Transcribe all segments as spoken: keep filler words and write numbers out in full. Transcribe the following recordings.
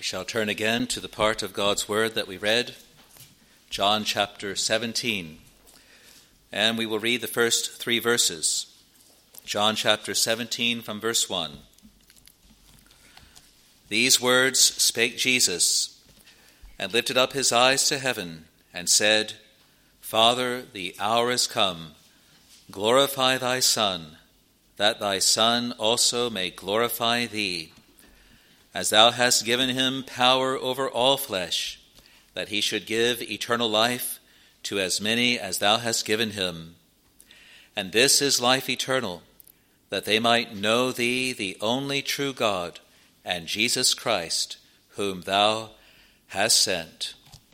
shall turn again to the part of God's Word that we read, John chapter seventeen, and we will read the first three verses. John chapter seventeen from verse one. These words spake Jesus, and lifted up his eyes to heaven, and said, Father, the hour is come. Glorify thy Son, that thy Son also may glorify thee, as thou hast given him power over all flesh, that he should give eternal life to as many as thou hast given him. And this is life eternal, that they might know thee, the only true God, and Jesus Christ, whom thou hast sent.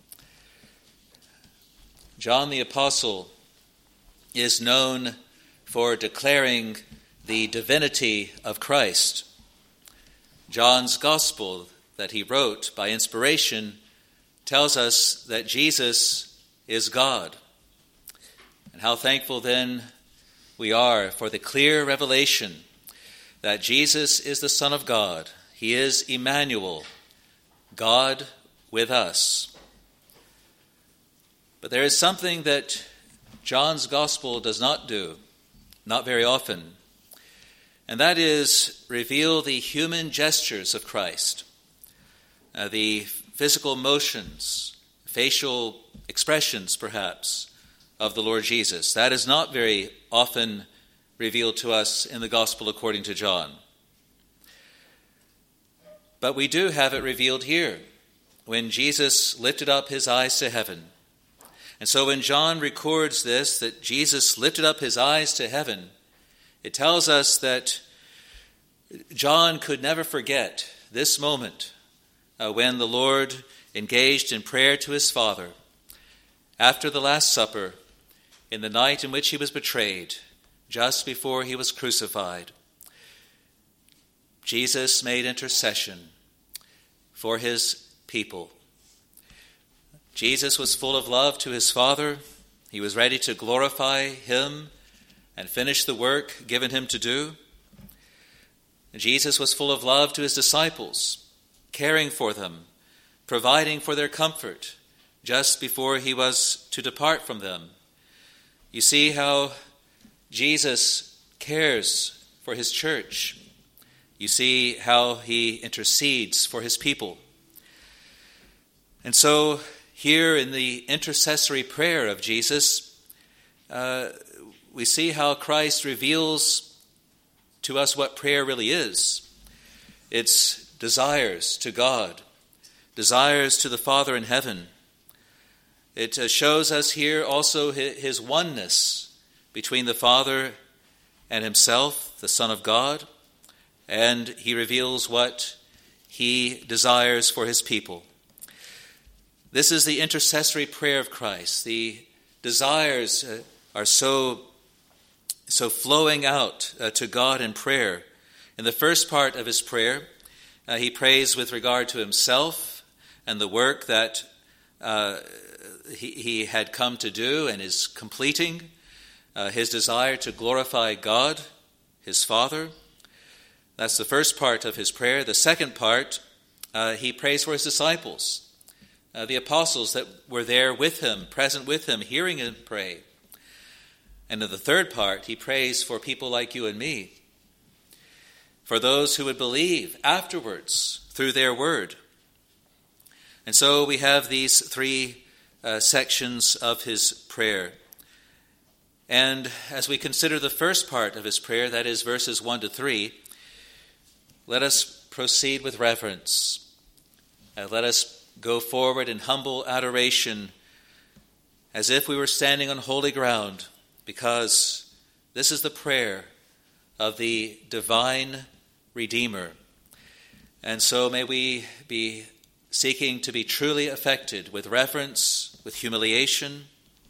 John the Apostle is known for declaring the divinity of Christ. John's Gospel that he wrote by inspiration tells us that Jesus is God. And how thankful then we are for the clear revelation that Jesus is the Son of God. He is Emmanuel, God with us. But there is something that John's Gospel does not do, not very often, and that is reveal the human gestures of Christ, uh, the physical motions, facial expressions, perhaps, of the Lord Jesus. That is not very often revealed to us in the Gospel according to John. But we do have it revealed here, when Jesus lifted up his eyes to heaven. And so when John records this, that Jesus lifted up his eyes to heaven, it tells us that John could never forget this moment uh, when the Lord engaged in prayer to his Father after the Last Supper, in the night in which he was betrayed, just before he was crucified. Jesus made intercession for his people. Jesus was full of love to his Father. He was ready to glorify him and finish the work given him to do. Jesus was full of love to his disciples, caring for them, providing for their comfort just before he was to depart from them. You see how Jesus cares for his church. You see how he intercedes for his people. And so here in the intercessory prayer of Jesus, uh, we see how Christ reveals to us what prayer really is. It's desires to God, desires to the Father in heaven. It uh, shows us here also his, his oneness between the Father and himself, the Son of God, and he reveals what he desires for his people. This is the intercessory prayer of Christ. The desires uh, are so, so flowing out uh, to God in prayer. In the first part of his prayer, uh, he prays with regard to himself and the work that uh, he, he had come to do and is completing, uh, his desire to glorify God, his Father. That's the first part of his prayer. The second part, uh, he prays for his disciples. Uh, the apostles that were there with him, present with him, hearing him pray. And in the third part, he prays for people like you and me, for those who would believe afterwards through their word. And so we have these three uh, sections of his prayer. And as we consider the first part of his prayer, that is verses one to three, let us proceed with reverence. Uh, let us go forward in humble adoration as if we were standing on holy ground, because this is the prayer of the divine Redeemer. And so may we be seeking to be truly affected with reverence, with humiliation,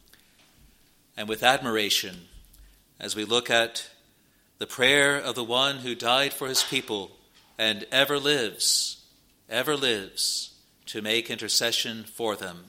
and with admiration as we look at the prayer of the one who died for his people and ever lives, ever lives, to make intercession for them.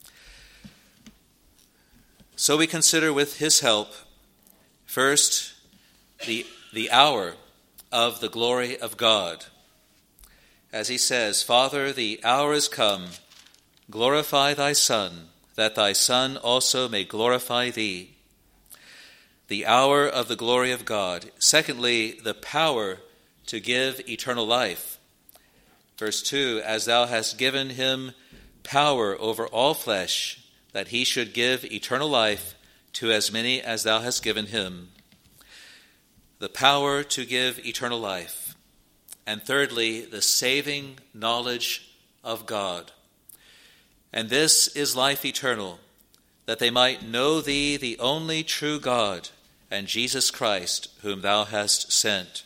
So we consider with his help, first, the, the hour of the glory of God. as he says, Father, the hour is come, glorify thy Son, that thy Son also may glorify thee. The hour of the glory of God. Secondly, the power to give eternal life. Verse two, as thou hast given him power over all flesh, that he should give eternal life to as many as thou hast given him. The power to give eternal life. And thirdly, the saving knowledge of God. And this is life eternal, that they might know thee, the only true God, and Jesus Christ, whom thou hast sent.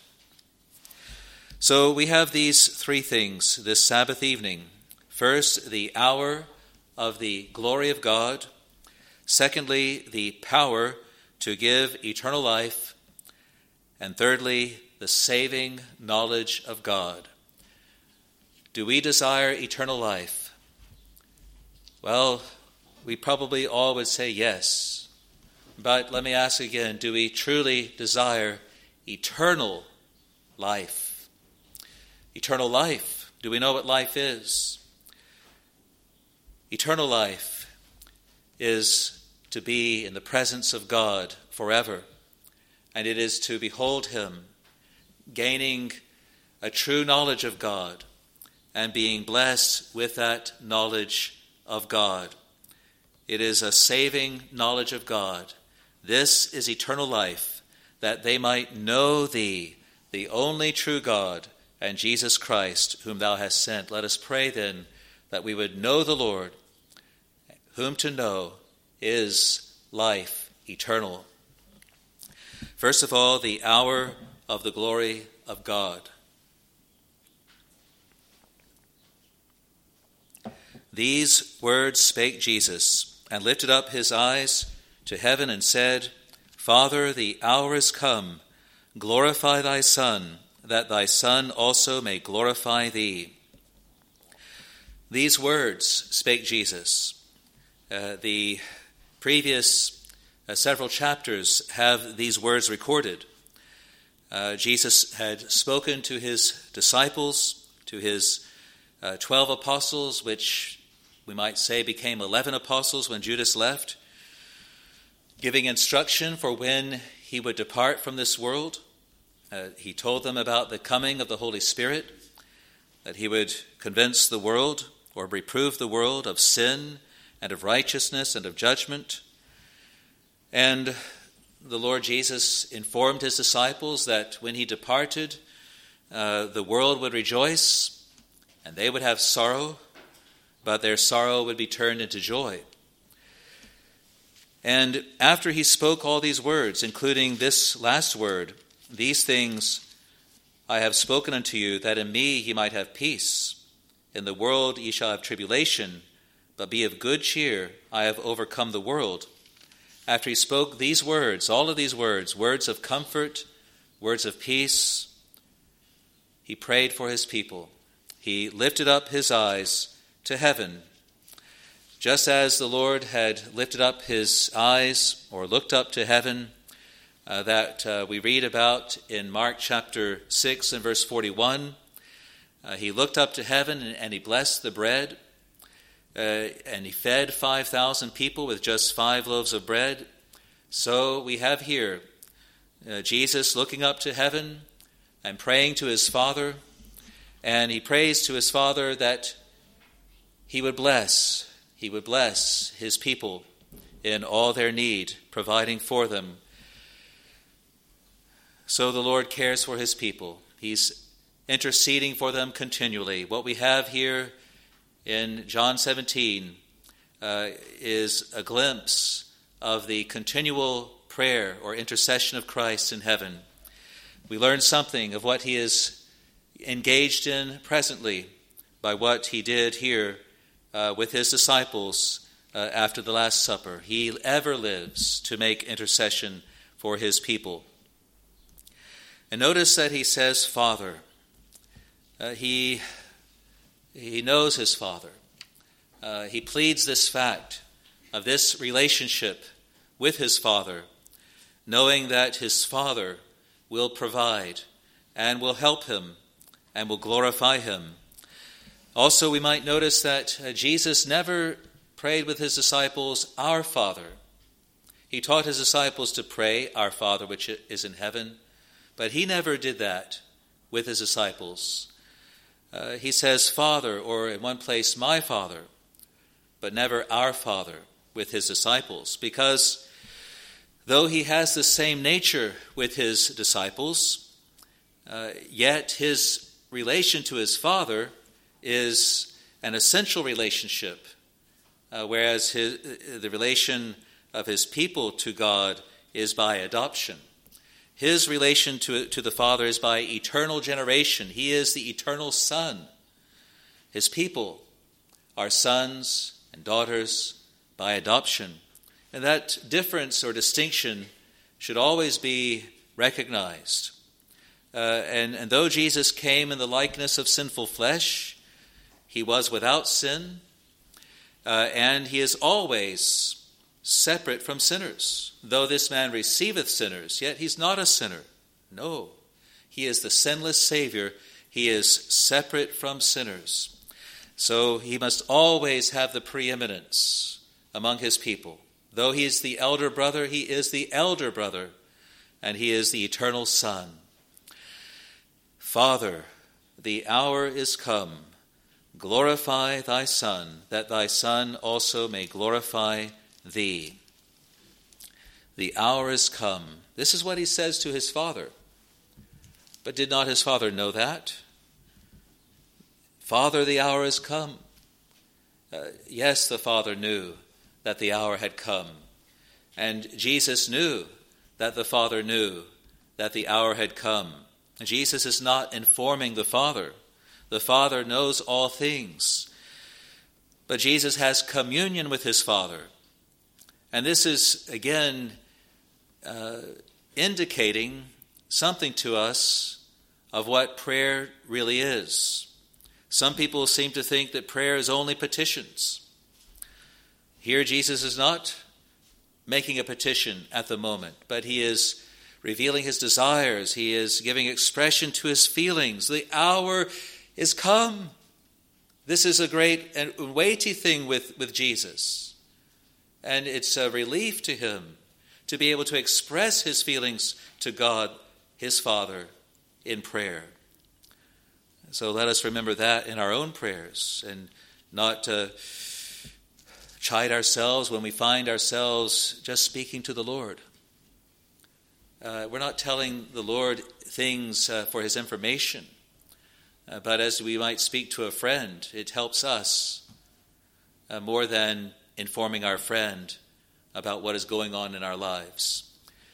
So we have these three things this Sabbath evening. First, the hour of the glory of God. Secondly, the power to give eternal life. And thirdly, the saving knowledge of God. Do we desire eternal life? Well, we probably all would say yes. But let me ask again, do we truly desire eternal life? Eternal life. Do we know what life is? Eternal life is to be in the presence of God forever. And it is to behold him, gaining a true knowledge of God and being blessed with that knowledge of God. It is a saving knowledge of God. This is eternal life, that they might know thee, the only true God, and Jesus Christ, whom thou hast sent. Let us pray then that we would know the Lord, whom to know is life eternal. First of all, the hour of the glory of God. These words spake Jesus, and lifted up his eyes to heaven, and said, Father, the hour is come. Glorify thy Son, that thy Son also may glorify thee. These words spake Jesus. Uh, the previous uh, several chapters have these words recorded. Uh, Jesus had spoken to his disciples, to his uh, twelve apostles, which we might say became eleven apostles when Judas left, giving instruction for when he would depart from this world. Uh, he told them about the coming of the Holy Spirit, that he would convince the world or reprove the world of sin and of righteousness and of judgment. And the Lord Jesus informed his disciples that when he departed, uh, the world would rejoice and they would have sorrow, but their sorrow would be turned into joy. And after he spoke all these words, including this last word, these things I have spoken unto you, that in me ye might have peace. In the world ye shall have tribulation, but be of good cheer, I have overcome the world. After he spoke these words, all of these words, words of comfort, words of peace, he prayed for his people. He lifted up his eyes to heaven. Just as the Lord had lifted up his eyes or looked up to heaven, uh, that uh, we read about in Mark chapter six and verse forty-one, uh, he looked up to heaven and, and he blessed the bread, uh, and he fed five thousand people with just five loaves of bread. So we have here uh, Jesus looking up to heaven and praying to his Father, and he prays to his Father that he would bless He would bless his people in all their need, providing for them. So the Lord cares for his people. He's interceding for them continually. What we have here in John seventeen uh, is a glimpse of the continual prayer or intercession of Christ in heaven. We learn something of what he is engaged in presently by what he did here Uh, with his disciples uh, after the Last Supper. He ever lives to make intercession for his people. And notice that he says, Father. Uh, he, he knows his Father. Uh, he pleads this fact of this relationship with his Father, knowing that his Father will provide and will help him and will glorify him. Also, we might notice that uh, Jesus never prayed with his disciples, "Our Father." He taught his disciples to pray, "Our Father which is in heaven," but he never did that with his disciples. Uh, he says "Father," or in one place, "My Father," but never "Our Father" with his disciples, because though he has the same nature with his disciples, uh, yet his relation to his Father is an essential relationship, uh, whereas his, the relation of his people to God is by adoption. His relation to, to the Father is by eternal generation. He is the eternal Son. His people are sons and daughters by adoption. And that difference or distinction should always be recognized. Uh, and, and though Jesus came in the likeness of sinful flesh, he was without sin, uh, and he is always separate from sinners. Though this man receiveth sinners, yet he's not a sinner. No, he is the sinless Savior. He is separate from sinners. So he must always have the preeminence among his people. Though he is the elder brother, he is the elder brother, and he is the eternal Son. Father, the hour is come. Glorify thy Son, that thy Son also may glorify thee. The hour is come. This is what he says to his Father. But did not his Father know that? Father, the hour is come. Uh, yes, the Father knew that the hour had come. And Jesus knew that the Father knew that the hour had come. Jesus is not informing the Father. The Father knows all things. But Jesus has communion with his Father. And this is, again, uh, indicating something to us of what prayer really is. Some people seem to think that prayer is only petitions. Here Jesus is not making a petition at the moment, but he is revealing his desires. He is giving expression to his feelings. The hour is come. This is a great and weighty thing with, with Jesus. And it's a relief to him to be able to express his feelings to God, his Father, in prayer. So let us remember that in our own prayers and not uh, chide ourselves when we find ourselves just speaking to the Lord. Uh, we're not telling the Lord things uh, for his information, uh, but as we might speak to a friend, it helps us uh, more than informing our friend about what is going on in our lives.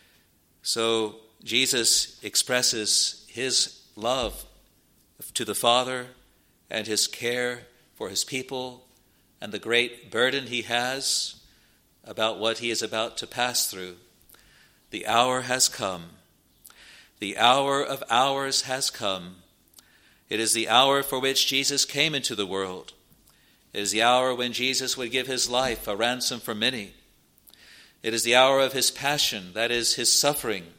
So Jesus expresses his love to the Father and his care for his people and the great burden he has about what he is about to pass through. The hour has come. The hour of hours has come. It is the hour for which Jesus came into the world. It is the hour when Jesus would give his life a ransom for many. It is the hour of his passion, that is, his suffering.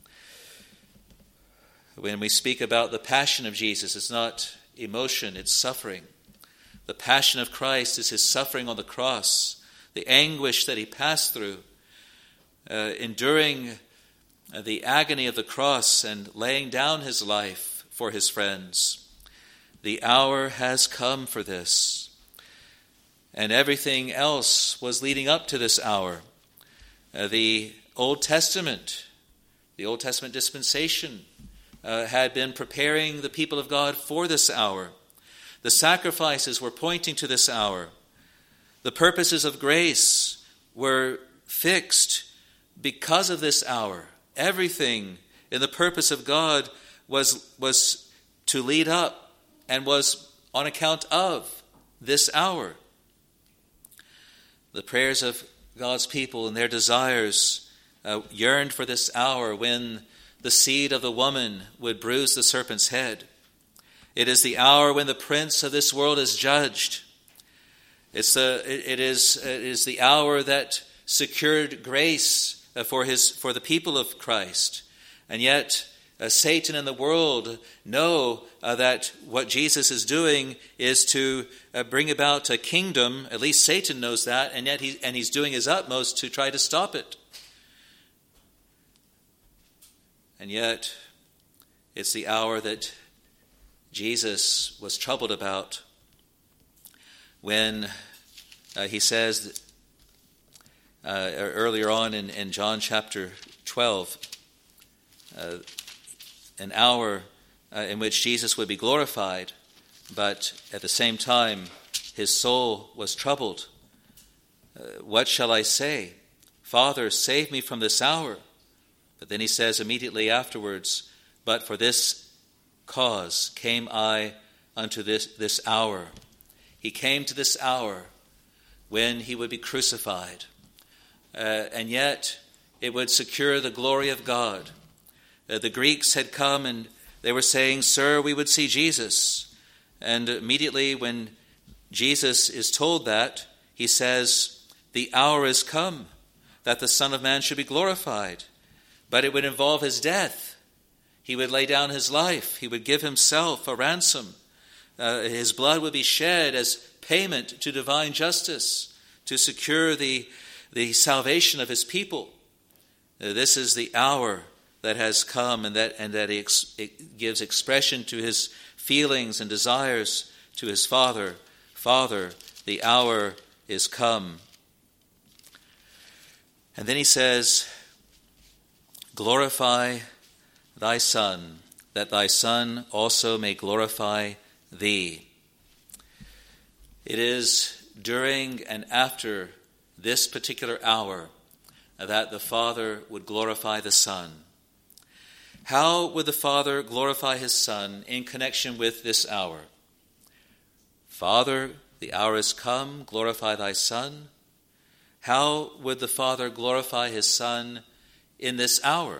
When we speak about the passion of Jesus, it's not emotion, it's suffering. The passion of Christ is his suffering on the cross, the anguish that he passed through, uh, enduring uh, the agony of the cross and laying down his life for his friends. The hour has come for this. And everything else was leading up to this hour. Uh, the Old Testament, the Old Testament dispensation, uh, had been preparing the people of God for this hour. The sacrifices were pointing to this hour. The purposes of grace were fixed because of this hour. Everything in the purpose of God was, was to lead up and was on account of this hour. The prayers of God's people and their desires uh, yearned for this hour when the seed of the woman would bruise the serpent's head. It is the hour when the prince of this world is judged. It's the, it, it, is, it is the hour that secured grace for his for the people of Christ. And yet uh, Satan and the world know uh, that what Jesus is doing is to uh, bring about a kingdom. At least Satan knows that, and yet he and he's doing his utmost to try to stop it. And yet, it's the hour that Jesus was troubled about when uh, he says uh, earlier on in, in John chapter twelve, uh, an hour uh, in which Jesus would be glorified, but at the same time his soul was troubled. Uh, what shall I say? Father, save me from this hour. But then he says immediately afterwards, but for this cause came I unto this, this hour. He came to this hour when he would be crucified. Uh, and yet it would secure the glory of God. Uh, the Greeks had come and they were saying, Sir, we would see Jesus. And immediately when Jesus is told that, he says, the hour is come that the Son of Man should be glorified. But it would involve his death. He would lay down his life. He would give himself a ransom. Uh, his blood would be shed as payment to divine justice to secure the, the salvation of his people. Uh, this is the hour that has come, and that and that he ex- it gives expression to his feelings and desires to his Father. Father, the hour is come. And then he says, glorify thy Son, that thy Son also may glorify thee. It is during and after this particular hour that the Father would glorify the Son. How would the Father glorify his Son in connection with this hour? Father, the hour is come, glorify thy Son. How would the Father glorify his Son in this hour?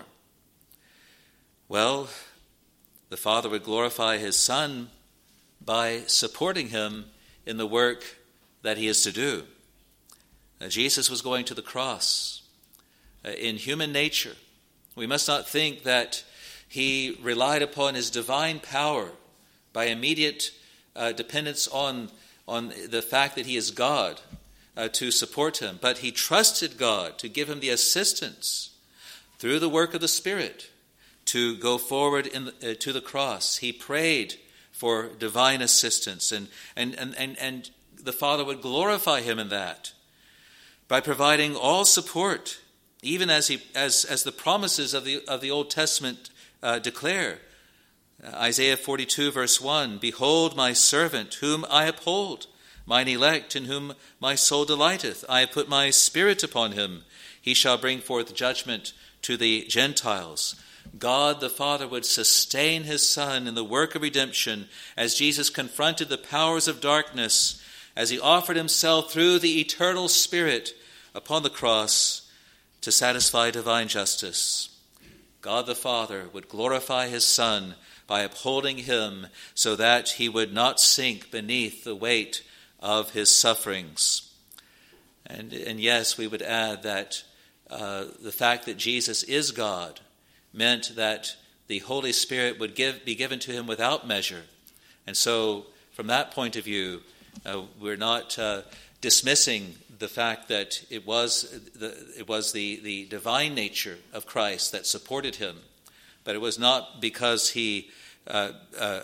Well, the Father would glorify his Son by supporting him in the work that he is to do. Uh, Jesus was going to the cross. Uh, in human nature, we must not think that he relied upon his divine power by immediate uh, dependence on, on the fact that he is God uh, to support him, but he trusted God to give him the assistance through the work of the Spirit to go forward in the, uh, to the cross. He prayed for divine assistance, and, and, and, and, and the Father would glorify him in that by providing all support, even as he as as the promises of the of the Old Testament uh, declare. Uh, Isaiah forty-two verse one, behold my servant whom I uphold, mine elect in whom my soul delighteth. I have put my spirit upon him. He shall bring forth judgment to the Gentiles. God the Father would sustain his Son in the work of redemption as Jesus confronted the powers of darkness, as he offered himself through the eternal Spirit upon the cross to satisfy divine justice. God the Father would glorify his Son by upholding him so that he would not sink beneath the weight of his sufferings. And, and yes, we would add that uh, the fact that Jesus is God meant that the Holy Spirit would give, be given to him without measure. And so, from that point of view, uh, we're not uh, dismissing the fact that it was the, it was the, the divine nature of Christ that supported him, but it was not because he uh, uh,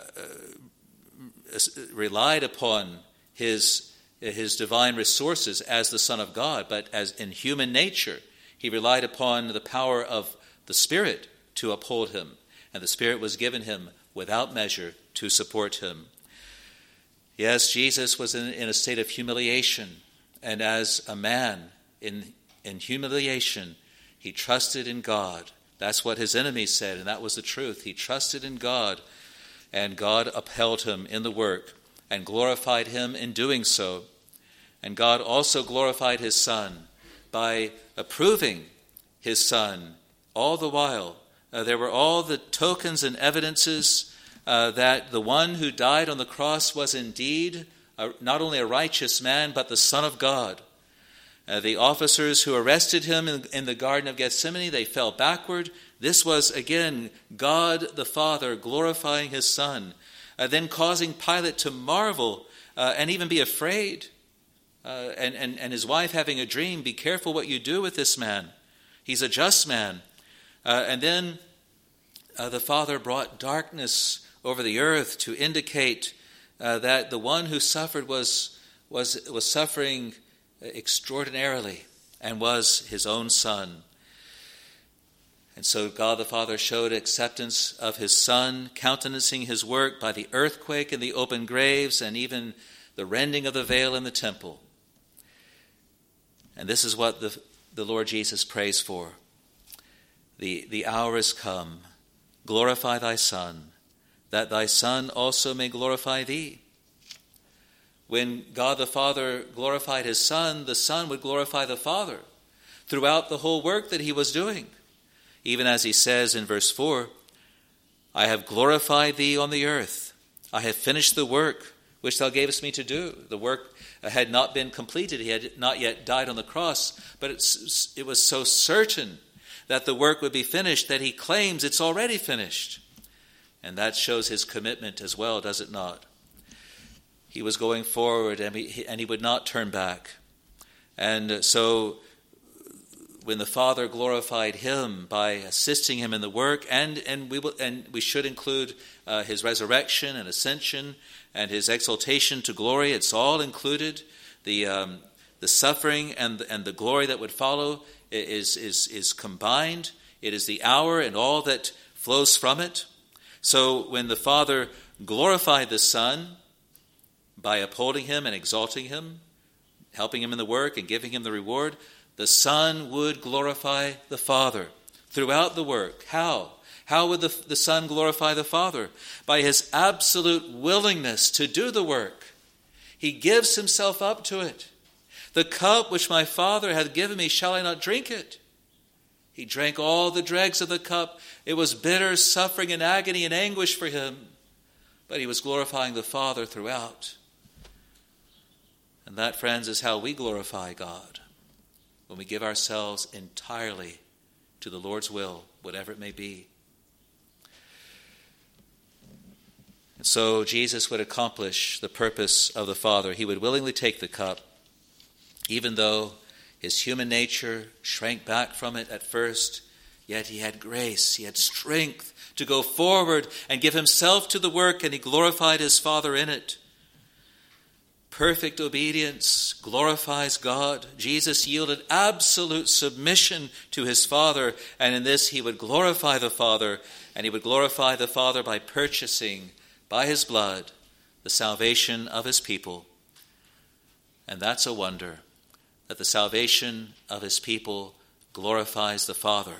uh, relied upon his his divine resources as the Son of God, but as in human nature, he relied upon the power of the Spirit to uphold him, and the Spirit was given him without measure to support him. Yes, Jesus was in, in a state of humiliation, and as a man in, in humiliation, he trusted in God. That's what his enemies said, and that was the truth. He trusted in God, and God upheld him in the work and glorified him in doing so. And God also glorified his Son by approving his Son all the while. Uh, there were all the tokens and evidences uh, that the one who died on the cross was indeed a, not only a righteous man, but the Son of God. Uh, the officers who arrested him in, in the Garden of Gethsemane, they fell backward. This was, again, God the Father glorifying his Son, uh, then causing Pilate to marvel uh, and even be afraid. Uh, and, and, and his wife having a dream, be careful what you do with this man. He's a just man. Uh, and then uh, the Father brought darkness over the earth to indicate uh, that the one who suffered was, was, was suffering extraordinarily and was his own Son. And so God the Father showed acceptance of his Son, countenancing his work by the earthquake and the open graves and even the rending of the veil in the temple. And this is what the, the Lord Jesus prays for. The, the hour is come. Glorify thy Son, that thy Son also may glorify thee. When God the Father glorified his Son, the Son would glorify the Father throughout the whole work that he was doing. Even as he says in verse four, I have glorified thee on the earth. I have finished the work which thou gavest me to do. The work had not been completed. He had not yet died on the cross, but it's, it was so certain that the work would be finished that he claims it's already finished. And that shows his commitment as well, does it not? He was going forward and he, and he would not turn back. And so when the Father glorified him by assisting him in the work, and, and, we, will, and we should include uh, his resurrection and ascension and his exaltation to glory, it's all included. The um, the suffering and, and the glory that would follow is, is, is combined. It is the hour and all that flows from it. So when the Father glorified the Son by upholding him and exalting him, helping him in the work and giving him the reward, the Son would glorify the Father throughout the work. How? How would the, the Son glorify the Father? By his absolute willingness to do the work. He gives himself up to it. The cup which my Father hath given me, shall I not drink it? He drank all the dregs of the cup. It was bitter suffering and agony and anguish for him. But he was glorifying the Father throughout. And that, friends, is how we glorify God. When we give ourselves entirely to the Lord's will, whatever it may be. And so Jesus would accomplish the purpose of the Father. He would willingly take the cup, even though his human nature shrank back from it at first, yet he had grace, he had strength to go forward and give himself to the work, and he glorified his Father in it. Perfect obedience glorifies God. Jesus yielded absolute submission to his Father, and in this he would glorify the Father, and he would glorify the Father by purchasing by his blood the salvation of his people. And that's a wonder, that the salvation of his people glorifies the Father.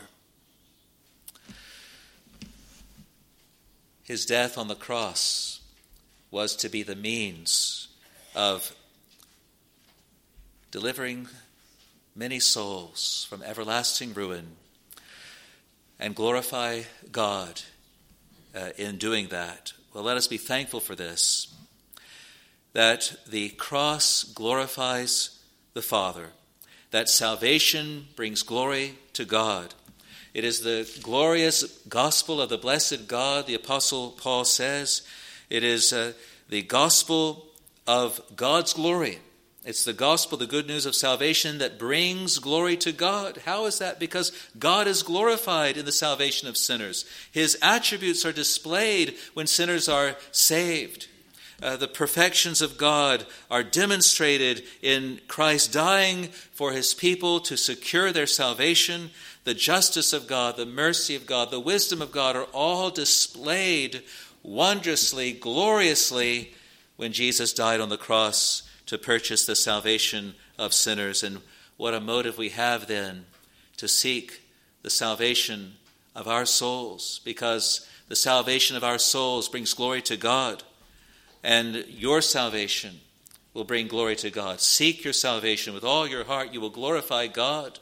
His death on the cross was to be the means of delivering many souls from everlasting ruin, and glorify God uh, in doing that. Well, let us be thankful for this, that the cross glorifies the Father, that salvation brings glory to God. It is the glorious gospel of the blessed God, the Apostle Paul says. It is uh, the gospel of God's glory. It's the gospel, the good news of salvation that brings glory to God. How is that? Because God is glorified in the salvation of sinners. His attributes are displayed when sinners are saved. Uh, the perfections of God are demonstrated in Christ dying for his people to secure their salvation. The justice of God, the mercy of God, the wisdom of God are all displayed wondrously, gloriously, when Jesus died on the cross to purchase the salvation of sinners. And what a motive we have then to seek the salvation of our souls, because the salvation of our souls brings glory to God, and your salvation will bring glory to God. Seek your salvation with all your heart. You will glorify God.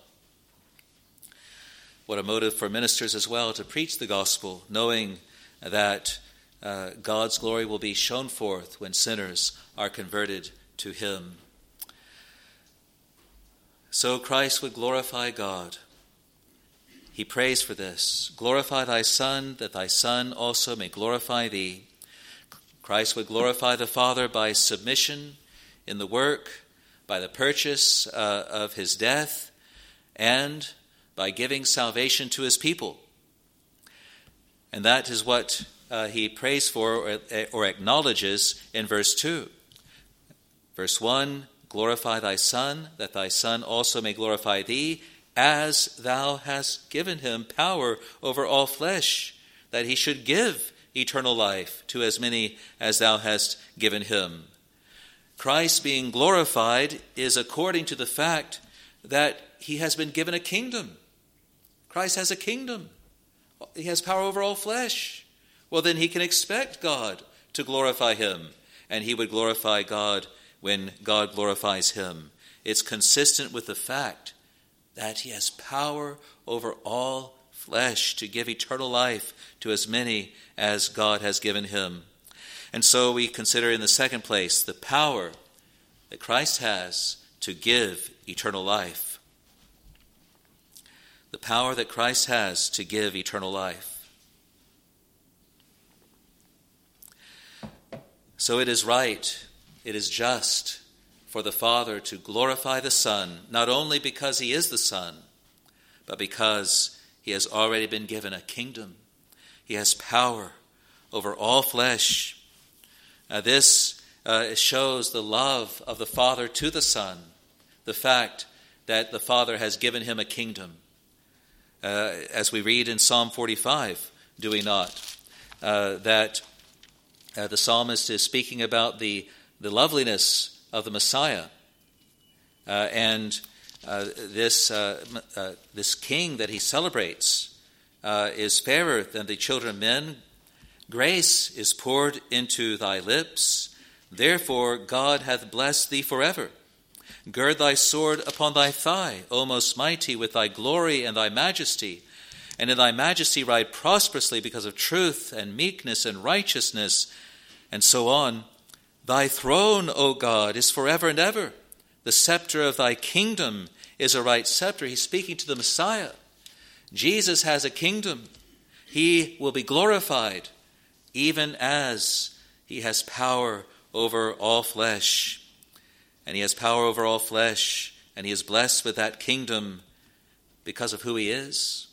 What a motive for ministers as well to preach the gospel, knowing that Uh, God's glory will be shown forth when sinners are converted to him. So Christ would glorify God. he prays for this. Glorify thy Son, that thy Son also may glorify thee. Christ would glorify the Father by submission in the work, by the purchase uh, of his death, and by giving salvation to his people. And that is what uh, he prays for or, or acknowledges in verse two. Verse one, glorify thy Son, that thy Son also may glorify thee, as thou hast given him power over all flesh, that he should give eternal life to as many as thou hast given him. Christ being glorified is according to the fact that he has been given a kingdom. Christ has a kingdom. He has power over all flesh. Well, then he can expect God to glorify him, and he would glorify God when God glorifies him. It's consistent with the fact that he has power over all flesh to give eternal life to as many as God has given him. And so we consider in the second place the power that Christ has to give eternal life. The power that Christ has to give eternal life. So it is right, it is just for the Father to glorify the Son, not only because he is the Son, but because he has already been given a kingdom. He has power over all flesh. Now this uh, shows the love of the Father to the Son, the fact that the Father has given him a kingdom. Uh, as we read in Psalm forty-five, do we not? Uh, that uh, the psalmist is speaking about the, the loveliness of the Messiah. Uh, and uh, this uh, uh, this king that he celebrates uh, is fairer than the children of men. Grace is poured into thy lips. Therefore God hath blessed thee forever. Gird thy sword upon thy thigh, O most mighty, with thy glory and thy majesty. And in thy majesty ride prosperously because of truth and meekness and righteousness, and so on. Thy throne, O God, is forever and ever. The scepter of thy kingdom is a right scepter. He's speaking to the Messiah. Jesus has a kingdom. He will be glorified, even as he has power over all flesh. And he has power over all flesh, and he is blessed with that kingdom because of who he is.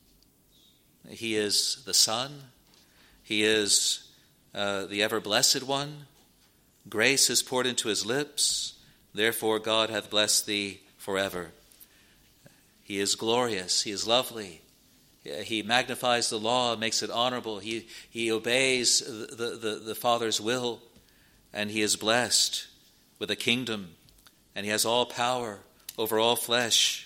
He is the Son. He is uh, the ever-blessed one. Grace is poured into his lips. Therefore God hath blessed thee forever. He is glorious. He is lovely. He magnifies the law, makes it honorable. He, he obeys the, the, the Father's will, and he is blessed with a kingdom, and he has all power over all flesh.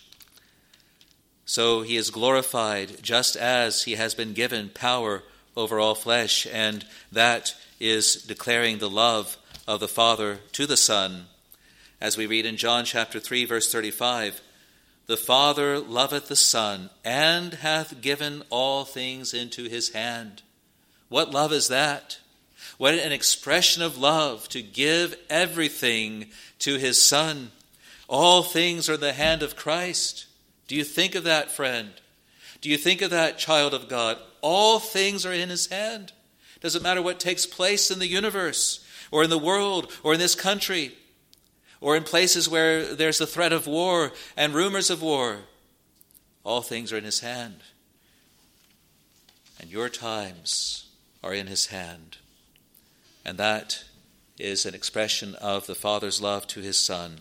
So he is glorified just as he has been given power over all flesh, and that is declaring the love of the Father to the Son. As we read in John chapter three, verse thirty-five, the Father loveth the Son, and hath given all things into his hand. What love is that? What an expression of love to give everything to his Son. All things are in the hand of Christ. Do you think of that, friend? Do you think of that, child of God? All things are in his hand. Doesn't matter what takes place in the universe, or in the world, or in this country, or in places where there's the threat of war and rumors of war. All things are in his hand. And your times are in his hand. And that is an expression of the Father's love to his Son.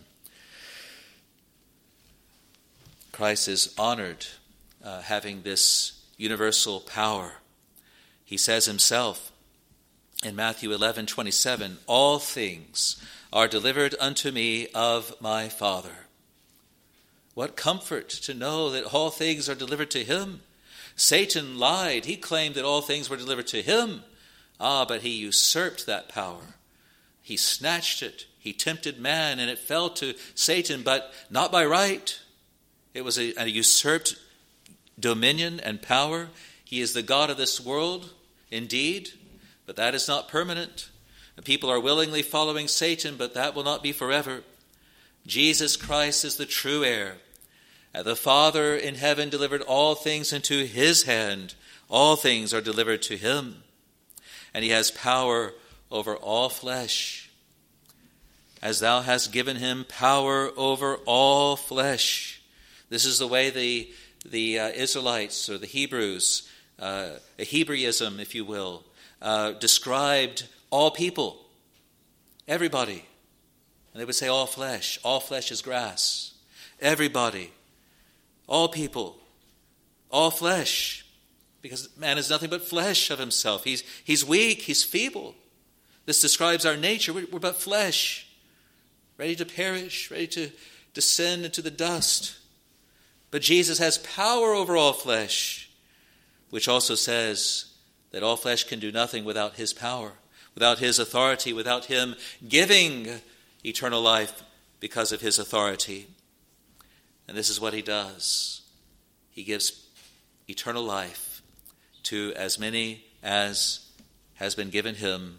Christ is honored uh, having this universal power. He says himself in Matthew eleven twenty-seven, all things are delivered unto me of my Father. What comfort to know that all things are delivered to him. Satan lied. He claimed that all things were delivered to him. Ah, but he usurped that power. He snatched it. He tempted man, and it fell to Satan, but not by right. It was a, a usurped dominion and power. He is the God of this world, indeed, but that is not permanent. The people are willingly following Satan, but that will not be forever. Jesus Christ is the true heir. The Father in heaven delivered all things into his hand. All things are delivered to him. And he has power over all flesh. As thou hast given him power over all flesh. This is the way the, the uh, Israelites or the Hebrews, uh, a Hebraism, if you will, uh, described all people, everybody. And they would say all flesh. All flesh is grass. Everybody. All people. All flesh. Because man is nothing but flesh of himself. He's, he's weak. He's feeble. This describes our nature. We're, we're but flesh. Ready to perish. Ready to descend into the dust. But Jesus has power over all flesh. Which also says that all flesh can do nothing without his power. Without his authority. Without him giving eternal life because of his authority. And this is what he does. He gives eternal life to as many as has been given him.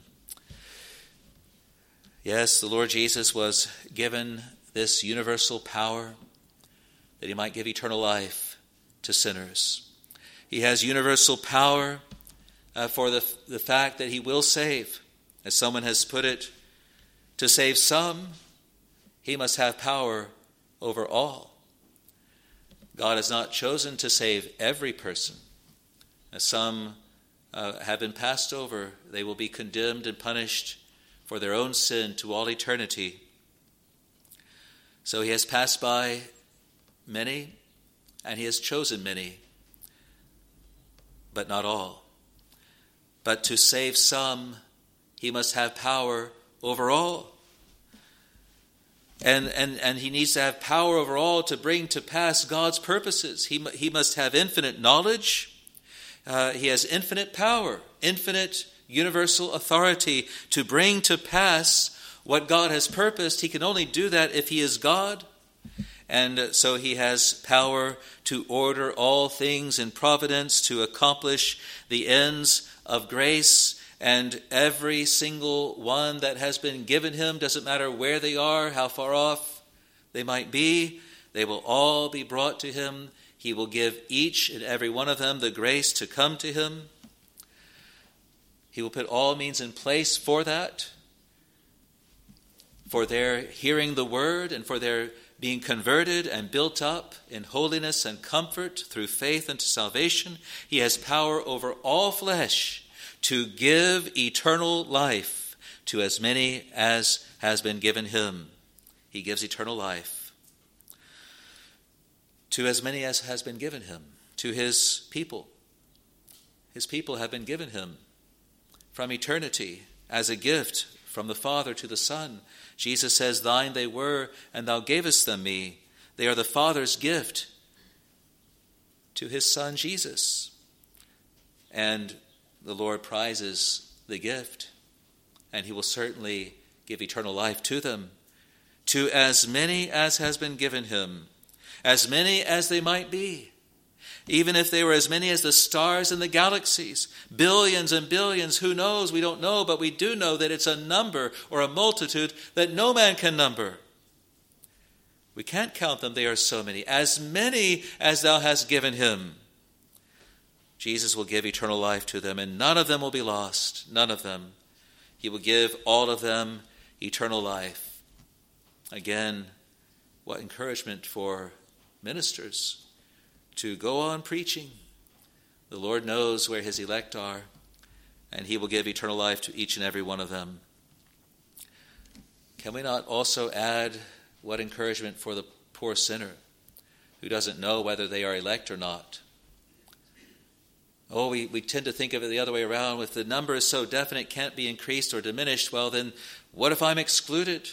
Yes, the Lord Jesus was given this universal power that he might give eternal life to sinners. He has universal power uh, for the, the fact that he will save. As someone has put it, to save some, he must have power over all. God has not chosen to save every person. As some uh, have been passed over, they will be condemned and punished for their own sin to all eternity. So he has passed by many, and he has chosen many, but not all. But to save some, he must have power over all. And, and, and he needs to have power over all to bring to pass God's purposes. He, he must have infinite knowledge. Uh, he has infinite power, infinite universal authority to bring to pass what God has purposed. He can only do that if he is God. And so he has power to order all things in providence, to accomplish the ends of grace. And every single one that has been given him, doesn't matter where they are, how far off they might be, they will all be brought to him. He will give each and every one of them the grace to come to him. He will put all means in place for that, for their hearing the word and for their being converted and built up in holiness and comfort through faith unto salvation. He has power over all flesh to give eternal life to as many as has been given him. He gives eternal life to as many as has been given him, to his people. His people have been given him from eternity as a gift from the Father to the Son. Jesus says, thine they were, and thou gavest them me. They are the Father's gift to his Son Jesus. And the Lord prizes the gift, and he will certainly give eternal life to them, to as many as has been given him, as many as they might be. Even if they were as many as the stars in the galaxies, billions and billions, who knows? We don't know, but we do know that it's a number or a multitude that no man can number. We can't count them, they are so many. As many as thou hast given him, Jesus will give eternal life to them, and none of them will be lost. None of them. He will give all of them eternal life. Again, what encouragement for ministers to go on preaching. The Lord knows where his elect are, and he will give eternal life to each and every one of them. Can we not also add what encouragement for the poor sinner who doesn't know whether they are elect or not? Oh, we, we tend to think of it the other way around. If the number is so definite, can't be increased or diminished, well then, what if I'm excluded?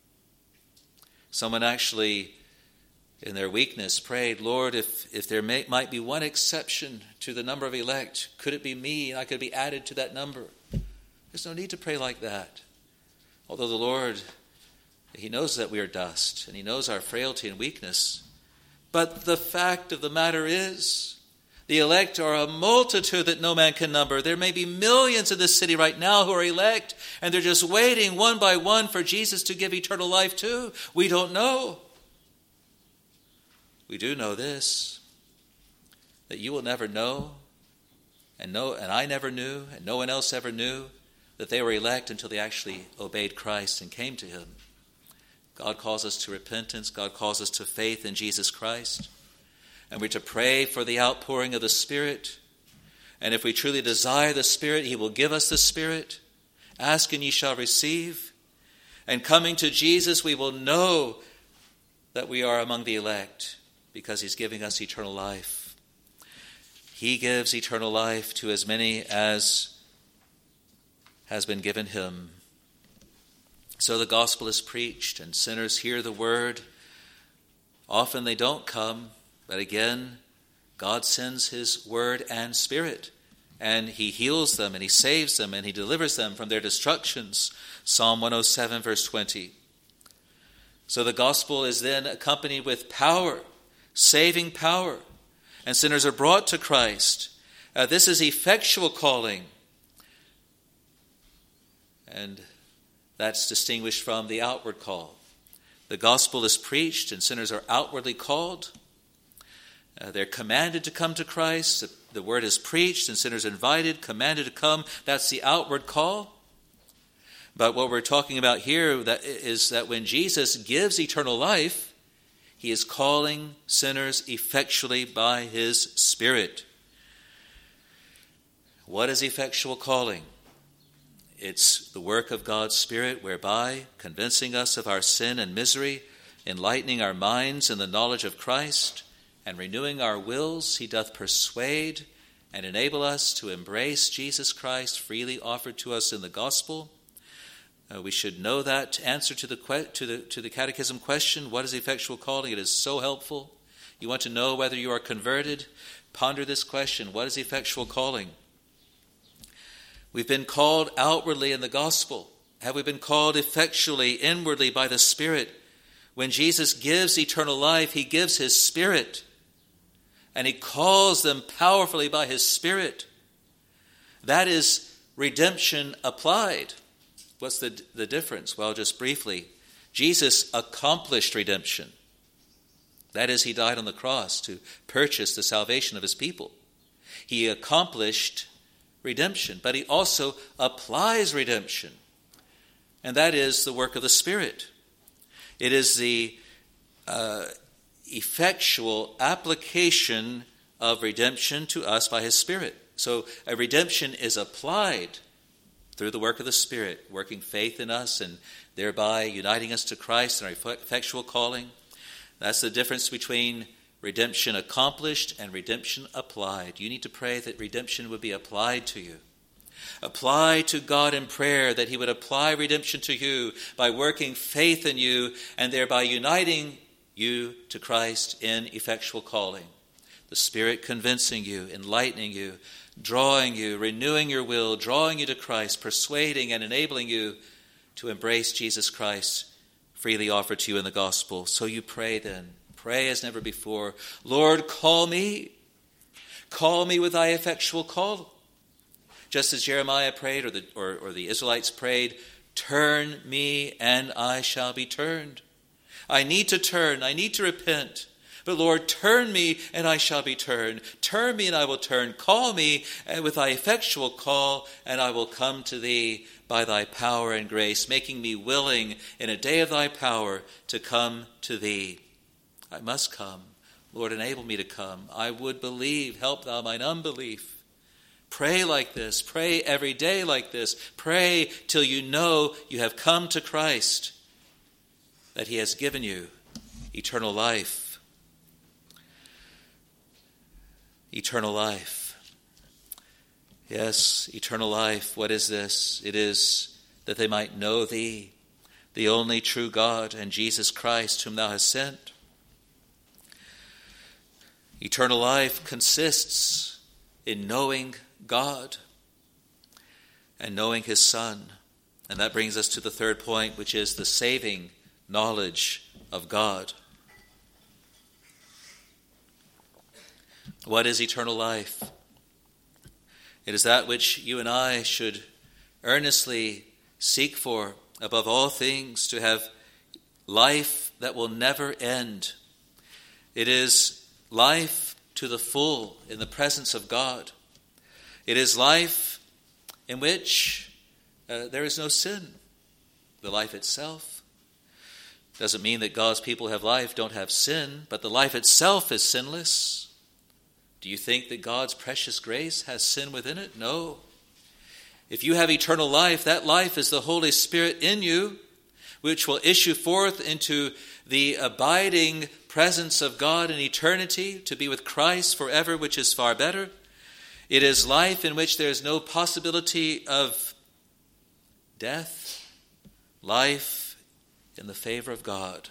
Someone actually, in their weakness, prayed, Lord, if, if there may, might be one exception to the number of elect, could it be me and I could be added to that number? There's no need to pray like that. Although the Lord, he knows that we are dust, and he knows our frailty and weakness. But the fact of the matter is, the elect are a multitude that no man can number. There may be millions in this city right now who are elect, and they're just waiting one by one for Jesus to give eternal life to. We don't know. we do know this, that you will never know, and no, and I never knew, and no one else ever knew, that they were elect until they actually obeyed Christ and came to him. God calls us to repentance. God calls us to faith in Jesus Christ. And we're to pray for the outpouring of the Spirit. And if we truly desire the Spirit, he will give us the Spirit. Ask and ye shall receive. And coming to Jesus, we will know that we are among the elect because he's giving us eternal life. He gives eternal life to as many as has been given him. So the gospel is preached and sinners hear the word. Often they don't come, but again, God sends his word and Spirit, and he heals them and he saves them and he delivers them from their destructions. Psalm one oh seven, verse twenty. So the gospel is then accompanied with power, saving power, and sinners are brought to Christ. Uh, this is effectual calling. And that's distinguished from the outward call. The gospel is preached and sinners are outwardly called. Uh, they're commanded to come to Christ. The, the word is preached and sinners invited, commanded to come. That's the outward call. But what we're talking about here that is that when Jesus gives eternal life, he is calling sinners effectually by his Spirit. What is effectual calling? It's the work of God's Spirit, whereby, convincing us of our sin and misery, enlightening our minds in the knowledge of Christ, and renewing our wills, he doth persuade and enable us to embrace Jesus Christ freely offered to us in the gospel. Uh, we should know that answer to the, que- to the to the catechism question, what is effectual calling? It is so helpful. You want to know whether you are converted? Ponder this question, what is effectual calling? We've been called outwardly in the gospel. Have we been called effectually, inwardly by the Spirit? When Jesus gives eternal life, he gives his Spirit. And he calls them powerfully by his Spirit. That is redemption applied. What's the, the difference? Well, just briefly, Jesus accomplished redemption. That is, he died on the cross to purchase the salvation of his people. He accomplished redemption, but he also applies redemption. And that is the work of the Spirit. It is the uh, effectual application of redemption to us by his Spirit. So a redemption is applied through the work of the Spirit, working faith in us and thereby uniting us to Christ in our effectual calling. That's the difference between redemption accomplished and redemption applied. You need to pray that redemption would be applied to you. Apply to God in prayer that he would apply redemption to you by working faith in you and thereby uniting you to Christ in effectual calling. The Spirit convincing you, enlightening you, drawing you, renewing your will, drawing you to Christ, persuading and enabling you to embrace Jesus Christ freely offered to you in the gospel. So you pray then. Pray as never before. Lord, call me. Call me with thy effectual call. Just as Jeremiah prayed, or the, or, or the Israelites prayed, turn me and I shall be turned. I need to turn. I need to repent. But Lord, turn me and I shall be turned. Turn me and I will turn. Call me with thy effectual call and I will come to thee by thy power and grace, making me willing in a day of thy power to come to thee. I must come. Lord, enable me to come. I would believe. Help thou mine unbelief. Pray like this. Pray every day like this. Pray till you know you have come to Christ, that he has given you eternal life. Eternal life. Yes, eternal life. What is this? It is that they might know thee, the only true God, and Jesus Christ, whom thou hast sent. Eternal life consists in knowing God and knowing his Son. And that brings us to the third point, which is the saving knowledge of God. What is eternal life? It is that which you and I should earnestly seek for above all things, to have life that will never end. It is life to the full in the presence of God. It is life in which uh, there is no sin. The life itself doesn't mean that God's people have life, don't have sin, but the life itself is sinless. Do you think that God's precious grace has sin within it? No. If you have eternal life, that life is the Holy Spirit in you, which will issue forth into the abiding presence of God in eternity, to be with Christ forever, which is far better. It is life in which there is no possibility of death, life in the favor of God.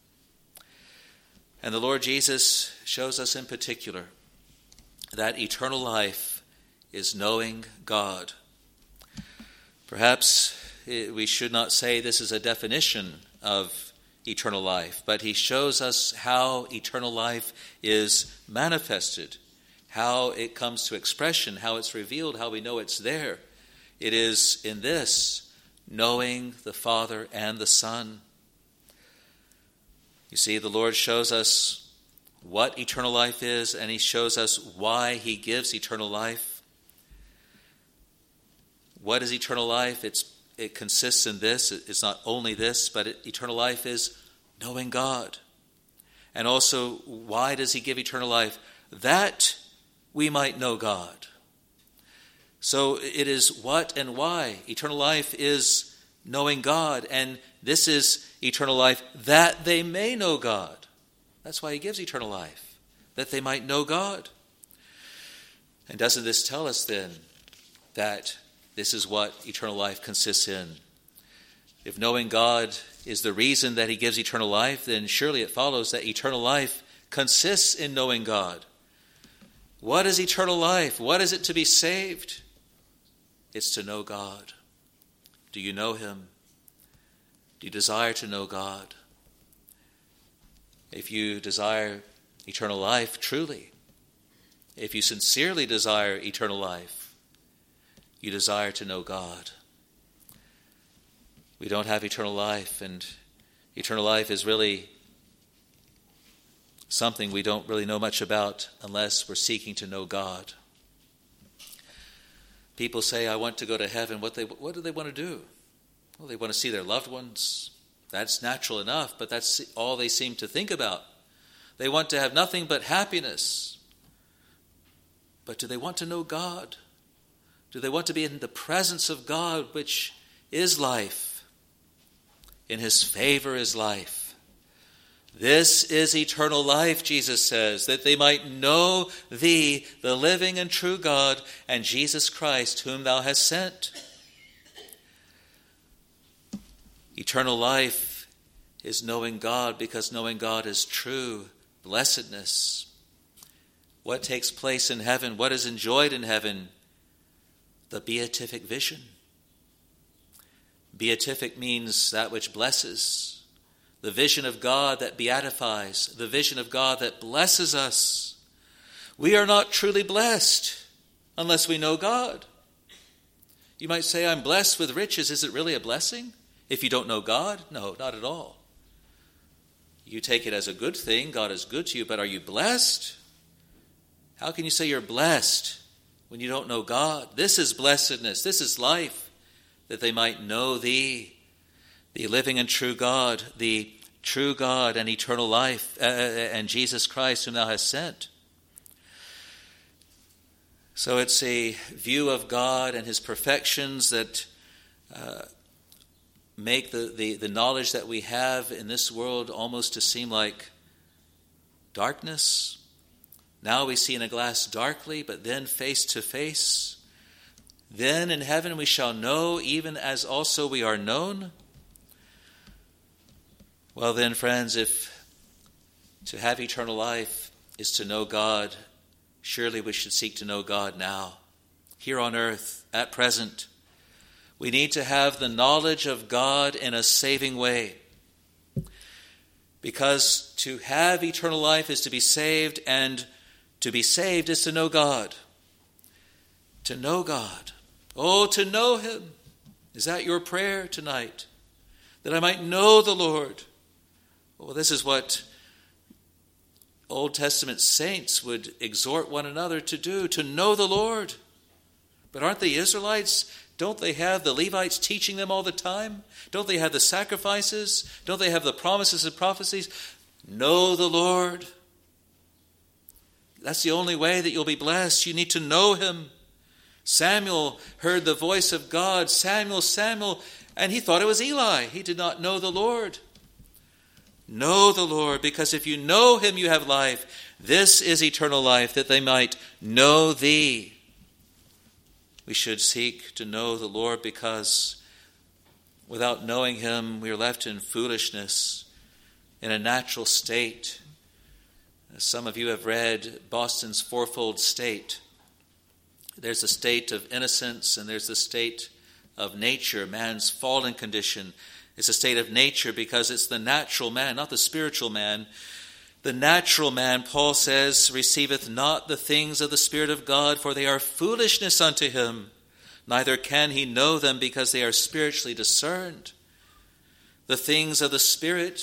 And the Lord Jesus shows us in particular that eternal life is knowing God. Perhaps we should not say this is a definition of eternal life, but he shows us how eternal life is manifested, how it comes to expression, how it's revealed, how we know it's there. It is in this, knowing the Father and the Son. You see, the Lord shows us what eternal life is, and he shows us why he gives eternal life. What is eternal life? It's, it consists in this. It's not only this, but it, eternal life is knowing God. And also, why does he give eternal life? That we might know God. So it is what and why. Eternal life is knowing God, and this is eternal life that they may know God. That's why he gives eternal life, that they might know God. And doesn't this tell us then that this is what eternal life consists in? If knowing God is the reason that he gives eternal life, then surely it follows that eternal life consists in knowing God. What is eternal life? What is it to be saved? It's to know God. Do you know him? Do you desire to know God? If you desire eternal life truly, if you sincerely desire eternal life, you desire to know God. We don't have eternal life, and eternal life is really something we don't really know much about unless we're seeking to know God. People say, I want to go to heaven. What they what do they want to do? Well, they want to see their loved ones. That's natural enough, but that's all they seem to think about. They want to have nothing but happiness. But do they want to know God? Do they want to be in the presence of God, which is life? In his favor is life. This is eternal life, Jesus says, that they might know thee, the living and true God, and Jesus Christ, whom thou hast sent. Eternal life is knowing God, because knowing God is true blessedness. What takes place in heaven? What is enjoyed in heaven? The beatific vision. Beatific means that which blesses. The vision of God that beatifies. The vision of God that blesses us. We are not truly blessed unless we know God. You might say, I'm blessed with riches. Is it really a blessing if you don't know God? No, not at all. You take it as a good thing. God is good to you, but are you blessed? How can you say you're blessed when you don't know God? This is blessedness. This is life, that they might know thee, the living and true God, the true God and eternal life, uh, and Jesus Christ whom thou hast sent. So it's a view of God and his perfections that uh, make the, the, the knowledge that we have in this world almost to seem like darkness. Now we see in a glass darkly, but then face to face. Then in heaven we shall know, even as also we are known. Well then, friends, if to have eternal life is to know God, surely we should seek to know God now, here on earth, at present. We need to have the knowledge of God in a saving way. Because to have eternal life is to be saved, and to be saved is to know God. To know God. Oh, to know him. Is that your prayer tonight? That I might know the Lord. Well, this is what Old Testament saints would exhort one another to do, to know the Lord. But aren't the Israelites, don't they have the Levites teaching them all the time? Don't they have the sacrifices? Don't they have the promises and prophecies? Know the Lord. That's the only way that you'll be blessed. You need to know him. Samuel heard the voice of God, Samuel, Samuel, and he thought it was Eli. He did not know the Lord. Know the Lord, because if you know him, you have life. This is eternal life, that they might know thee. We should seek to know the Lord, because without knowing him, we are left in foolishness, in a natural state. Some of you have read Boston's Fourfold State. There's a state of innocence, and there's the state of nature, man's fallen condition. It's a state of nature because it's the natural man, not the spiritual man. The natural man, Paul says, receiveth not the things of the Spirit of God, for they are foolishness unto him. Neither can he know them, because they are spiritually discerned. The things of the Spirit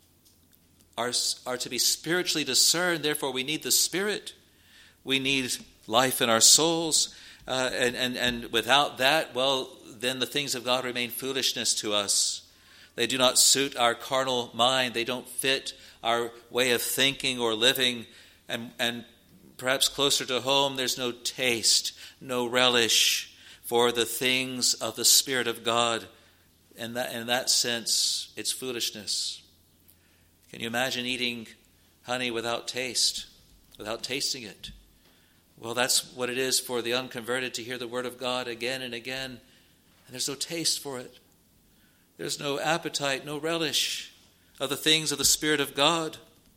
are, are to be spiritually discerned. Therefore, we need the Spirit. We need life in our souls. Uh, and, and, and without that, well, then the things of God remain foolishness to us. They do not suit our carnal mind. They don't fit our way of thinking or living. And, and perhaps closer to home, there's no taste, no relish for the things of the Spirit of God. And that, in that sense, it's foolishness. Can you imagine eating honey without taste, without tasting it? Well, that's what it is for the unconverted to hear the word of God again and again, and there's no taste for it. There's no appetite, no relish of the things of the Spirit of God.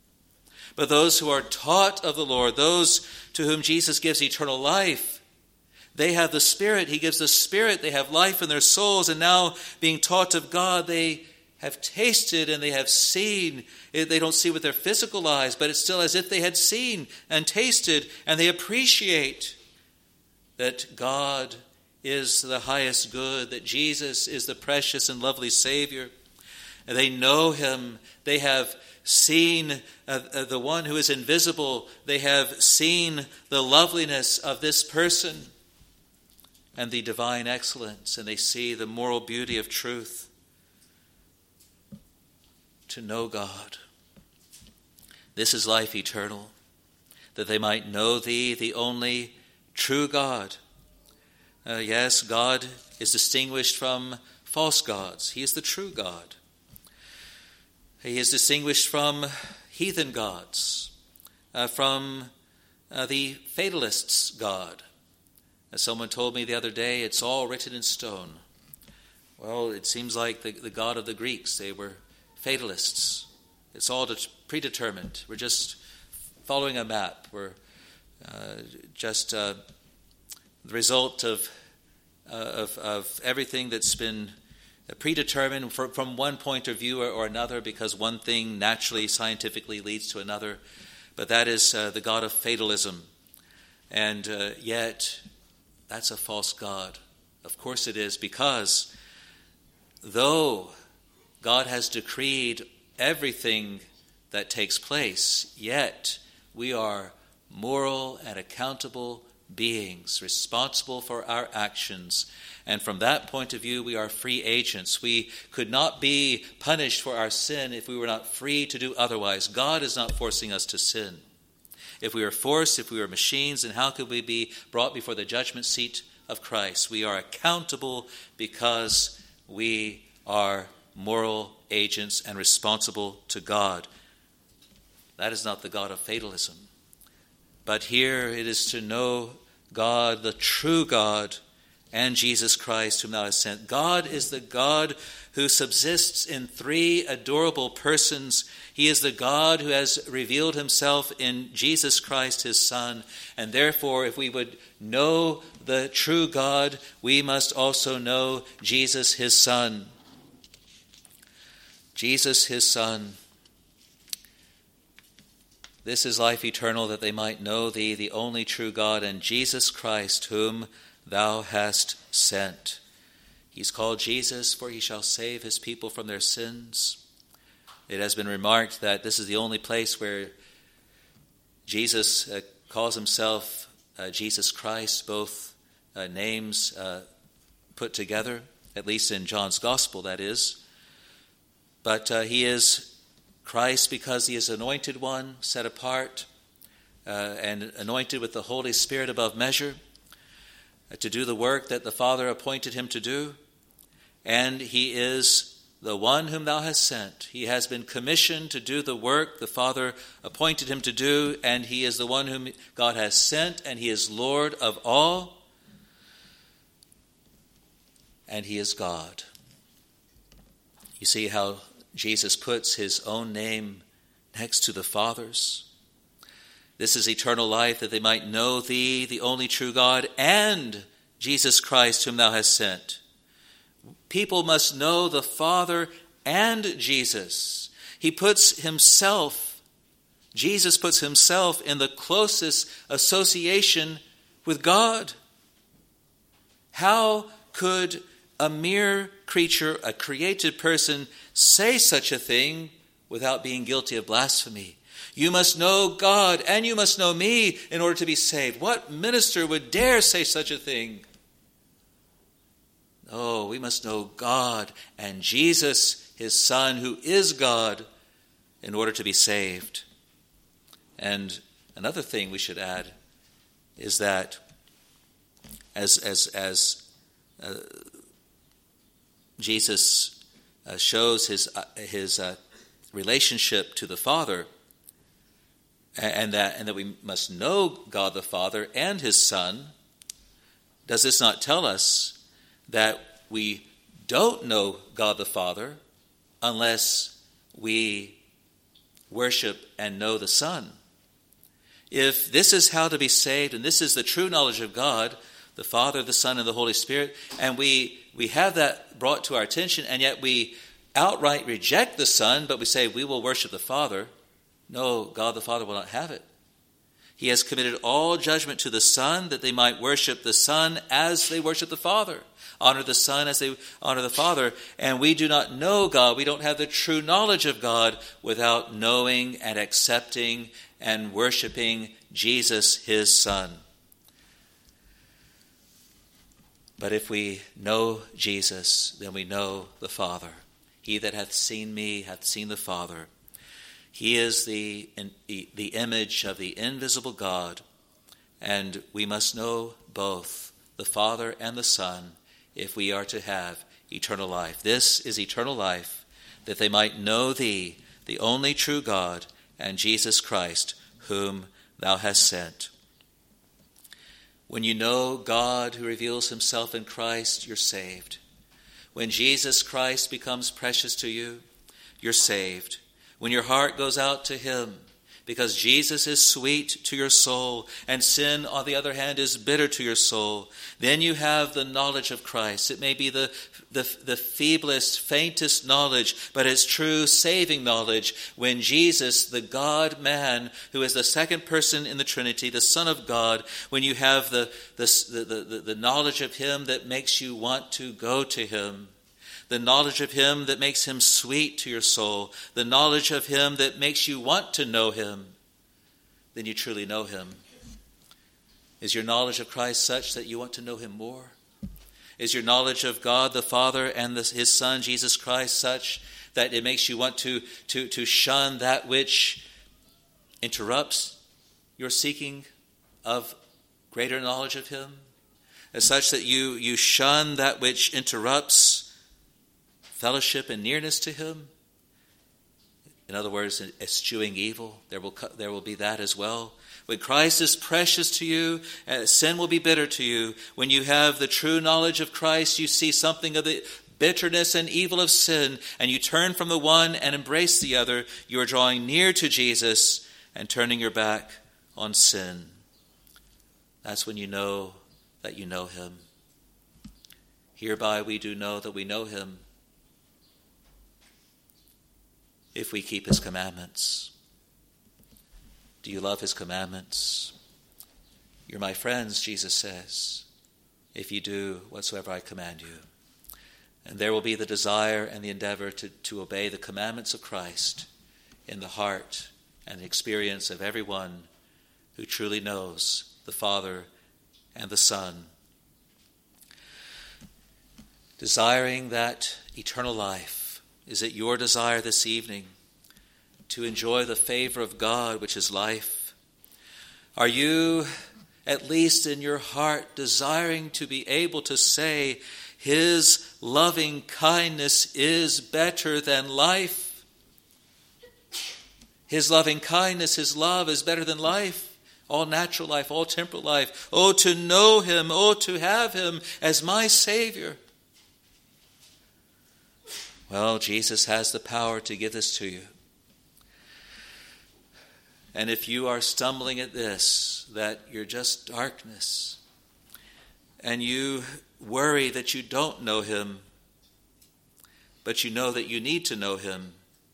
But those who are taught of the Lord, those to whom Jesus gives eternal life, they have the Spirit. He gives the Spirit. They have life in their souls. And now, being taught of God, they have tasted and they have seen. They don't see with their physical eyes, but it's still as if they had seen and tasted, and they appreciate that God is the highest good, that Jesus is the precious and lovely Savior. And they know him. They have seen uh, uh, the one who is invisible. They have seen the loveliness of this person and the divine excellence, and they see the moral beauty of truth. To know God. This is life eternal, that they might know thee, the only true God. Uh, yes, God is distinguished from false gods. He is the true God. He is distinguished from heathen gods, uh, from uh, the fatalists' God. As someone told me the other day, it's all written in stone. Well, it seems like the, the God of the Greeks, they were fatalists. It's all predetermined. We're just following a map. We're uh, just uh, the result of, uh, of of everything that's been predetermined from, from one point of view or, or another, because one thing naturally, scientifically leads to another. But that is uh, the God of fatalism. And uh, yet, that's a false God. Of course it is, because though God has decreed everything that takes place, yet we are moral and accountable beings, responsible for our actions. And from that point of view, we are free agents. We could not be punished for our sin if we were not free to do otherwise. God is not forcing us to sin. If we were forced, if we were machines, then how could we be brought before the judgment seat of Christ? We are accountable because we are moral agents and responsible to God. That is not the God of fatalism. But here it is to know God, the true God, and Jesus Christ, whom thou hast sent. God is the God who subsists in three adorable persons. He is the God who has revealed himself in Jesus Christ, his Son. And therefore, if we would know the true God, we must also know Jesus, his Son. Jesus, his Son. This is life eternal, that they might know thee, the only true God, and Jesus Christ, whom thou hast sent. He's called Jesus, for he shall save his people from their sins. It has been remarked that this is the only place where Jesus uh, calls himself uh, Jesus Christ, both uh, names uh, put together, at least in John's Gospel, that is. But uh, he is Christ because he is anointed one, set apart, uh, and anointed with the Holy Spirit above measure, uh, to do the work that the Father appointed him to do. And he is the one whom thou hast sent. He has been commissioned to do the work the Father appointed him to do, and he is the one whom God has sent, and he is Lord of all, and he is God. You see how Jesus puts his own name next to the Father's? This is eternal life, that they might know thee, the only true God, and Jesus Christ, whom thou hast sent. People must know the Father and Jesus. He puts himself, Jesus puts himself in the closest association with God. How could a mere creature, a created person, say such a thing without being guilty of blasphemy? You must know God and you must know me in order to be saved. What minister would dare say such a thing? No, we must know God and Jesus, his Son, who is God, in order to be saved. And another thing we should add is that as as as uh, Jesus uh, shows his uh, his uh, relationship to the Father, and that and that we must know God the Father and his Son, does this not tell us that we don't know God the Father unless we worship and know the Son? If this is how to be saved, and this is the true knowledge of God, the Father, the Son, and the Holy Spirit, and we, we have that brought to our attention, and yet we outright reject the Son, but we say we will worship the Father, no, God the Father will not have it. He has committed all judgment to the Son, that they might worship the Son as they worship the Father. Honor the Son as they honor the Father. And we do not know God. We don't have the true knowledge of God without knowing and accepting and worshiping Jesus, his Son. But if we know Jesus, then we know the Father. He that hath seen me hath seen the Father. He is the, the image of the invisible God, and we must know both the Father and the Son if we are to have eternal life. This is eternal life, that they might know thee, the only true God, and Jesus Christ, whom thou hast sent. When you know God who reveals himself in Christ, you're saved. When Jesus Christ becomes precious to you, you're saved. When your heart goes out to him, because Jesus is sweet to your soul, and sin, on the other hand, is bitter to your soul, then you have the knowledge of Christ. It may be the, the, the feeblest, faintest knowledge, but it's true saving knowledge when Jesus, the God-man, who is the second person in the Trinity, the Son of God, when you have the, the, the, the, the knowledge of him that makes you want to go to him, the knowledge of him that makes him sweet to your soul, the knowledge of him that makes you want to know him, then you truly know him. Is your knowledge of Christ such that you want to know him more? Is your knowledge of God the Father and the, his Son, Jesus Christ, such that it makes you want to, to, to shun that which interrupts your seeking of greater knowledge of him? As such that you, you shun that which interrupts fellowship and nearness to him? In other words, eschewing evil, there will there will be that as well. When Christ is precious to you, uh, sin will be bitter to you. When you have the true knowledge of Christ, you see something of the bitterness and evil of sin, and you turn from the one and embrace the other. You are drawing near to Jesus and turning your back on sin. That's when you know that you know him. Hereby we do know that we know him, if we keep his commandments. Do you love his commandments? You're my friends, Jesus says, if you do whatsoever I command you. And there will be the desire and the endeavor to, to obey the commandments of Christ in the heart and the experience of everyone who truly knows the Father and the Son. Desiring that eternal life, is it your desire this evening to enjoy the favor of God, which is life? Are you, at least in your heart, desiring to be able to say, His loving kindness is better than life? His loving kindness, His love is better than life. All natural life, all temporal life. Oh, to know Him, oh, to have Him as my Savior. Well, Jesus has the power to give this to you. And if you are stumbling at this, that you're just darkness, and you worry that you don't know Him, but you know that you need to know Him,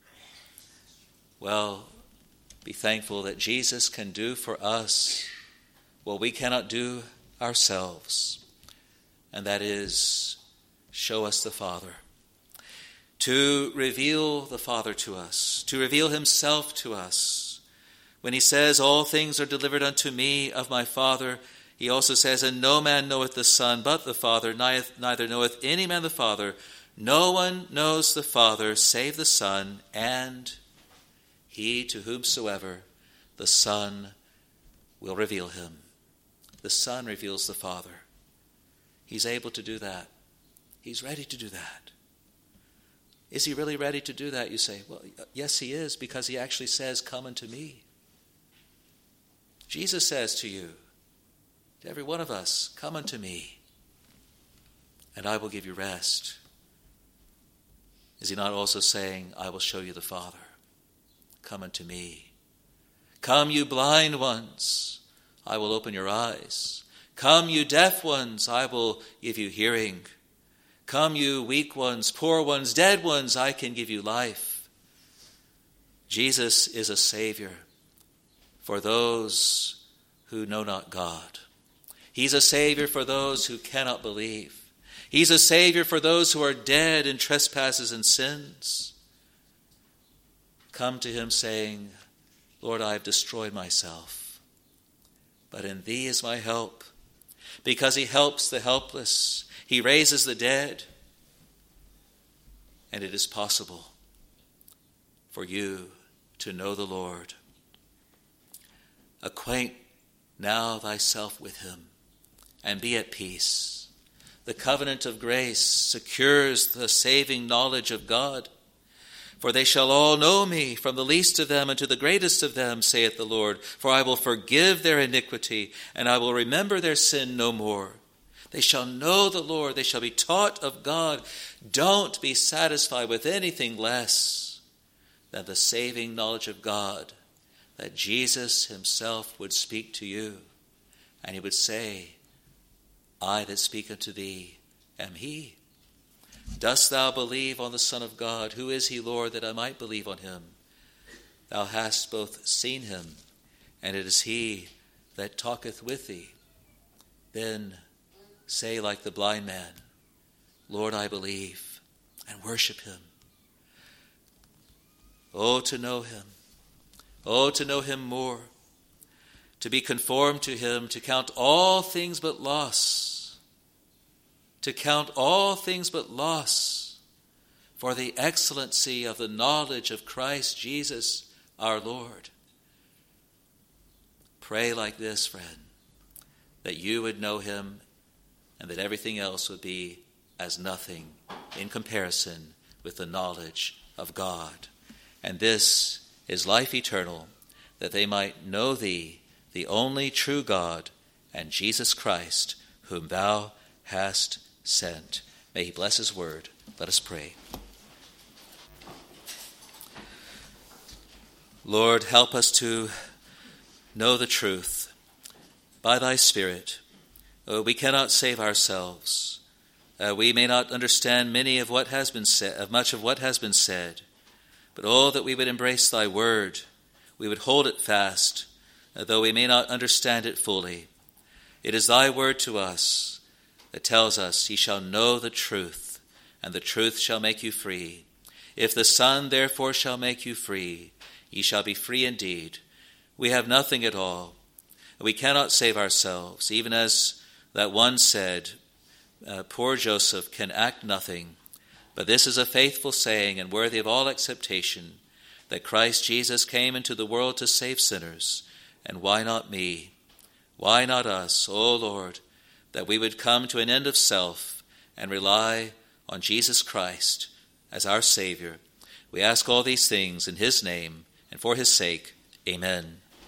well, be thankful that Jesus can do for us what we cannot do ourselves, and that is show us the Father, to reveal the Father to us, to reveal Himself to us. When He says, all things are delivered unto me of my Father, He also says, and no man knoweth the Son but the Father, neither knoweth any man the Father. No one knows the Father save the Son, and He to whomsoever the Son will reveal Him. The Son reveals the Father. He's able to do that. He's ready to do that. Is He really ready to do that? You say, well, yes, He is, because He actually says, come unto me. Jesus says to you, to every one of us, come unto me, and I will give you rest. Is He not also saying, I will show you the Father? Come unto me. Come, you blind ones, I will open your eyes. Come, you deaf ones, I will give you hearing. Come, you weak ones, poor ones, dead ones, I can give you life. Jesus is a Savior for those who know not God. He's a Savior for those who cannot believe. He's a Savior for those who are dead in trespasses and sins. Come to Him saying, Lord, I have destroyed myself, but in Thee is my help, because He helps the helpless. He raises the dead, and it is possible for you to know the Lord. Acquaint now thyself with Him, and be at peace. The covenant of grace secures the saving knowledge of God. For they shall all know me, from the least of them unto the greatest of them, saith the Lord. For I will forgive their iniquity, and I will remember their sin no more. They shall know the Lord, they shall be taught of God. Don't be satisfied with anything less than the saving knowledge of God, that Jesus Himself would speak to you, and He would say, I that speak unto thee am He. Dost thou believe on the Son of God? Who is He, Lord, that I might believe on Him? Thou hast both seen Him, and it is He that talketh with thee. Then say like the blind man, Lord, I believe, and worship Him. Oh, to know Him. Oh, to know Him more. To be conformed to Him, to count all things but loss. To count all things but loss for the excellency of the knowledge of Christ Jesus our Lord. Pray like this, friend, that you would know Him and that everything else would be as nothing in comparison with the knowledge of God. And this is life eternal, that they might know Thee, the only true God, and Jesus Christ, whom Thou hast sent. May He bless His word. Let us pray. Lord, help us to know the truth by Thy Spirit. Oh, we cannot save ourselves. Uh, we may not understand many of what has been said, of much of what has been said, but oh, that we would embrace Thy word. We would hold it fast, uh, though we may not understand it fully. It is Thy word to us that tells us, ye shall know the truth, and the truth shall make you free. If the Son therefore shall make you free, ye shall be free indeed. We have nothing at all. We cannot save ourselves, even as that one said, uh, poor Joseph can act nothing. But this is a faithful saying and worthy of all acceptation, that Christ Jesus came into the world to save sinners. And why not me? Why not us, O Lord, that we would come to an end of self and rely on Jesus Christ as our Savior. We ask all these things in his name and for his sake. Amen.